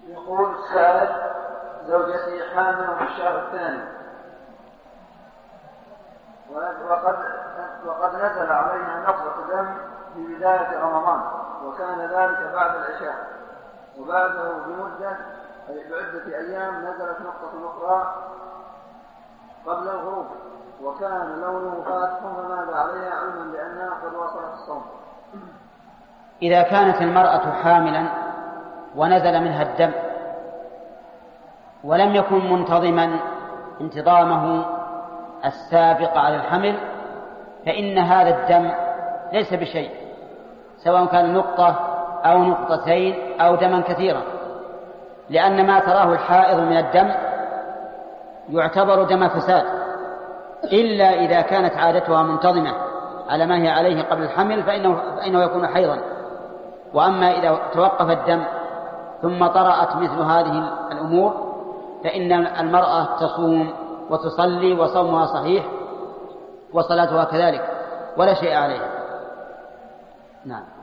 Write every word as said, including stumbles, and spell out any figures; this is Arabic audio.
يقول السائل: زوجتي حامل في الشهر الثاني، وقد وقد نزل عليها نقطة دم في بداية رمضان، وكان ذلك بعد العشاء، وبعده بمدة أي بعدة أيام نزلت نقطة أخرى قبل الغروب، وكان لونه فاتح، فماذا عليها علما بأنها قد وصلت الصوم؟ إذا كانت المرأة حاملا ونزل منها الدم ولم يكن منتظما انتظامه السابق على الحمل، فإن هذا الدم ليس بشيء، سواء كان نقطة أو نقطتين أو دما كثيرا، لأن ما تراه الحائض من الدم يعتبر دم فساد، إلا إذا كانت عادتها منتظمة على ما هي عليه قبل الحمل فإنه, فإنه يكون حيضا. وأما إذا توقف الدم ثم طرأت مثل هذه الأمور فإن المرأة تصوم وتصلي وصومها صحيح وصلاتها كذلك ولا شيء عليها. نعم.